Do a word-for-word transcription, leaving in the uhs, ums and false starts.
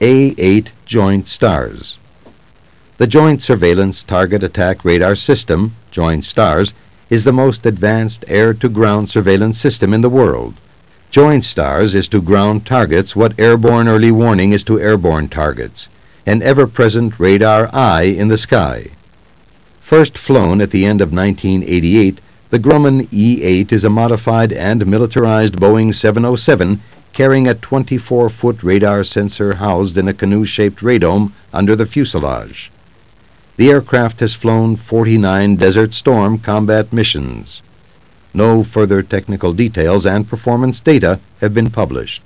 A eight Joint STARS. The Joint Surveillance Target Attack Radar System, Joint STARS, is the most advanced air-to-ground surveillance system in the world. Joint STARS is to ground targets what airborne early warning is to airborne targets, an ever-present radar eye in the sky. First flown at the end of nineteen eighty-eight, the Grumman E eight is a modified and militarized Boeing seven oh seven carrying a twenty-four foot radar sensor housed in a canoe-shaped radome under the fuselage. The aircraft has flown forty-nine Desert Storm combat missions. No further technical details and performance data have been published.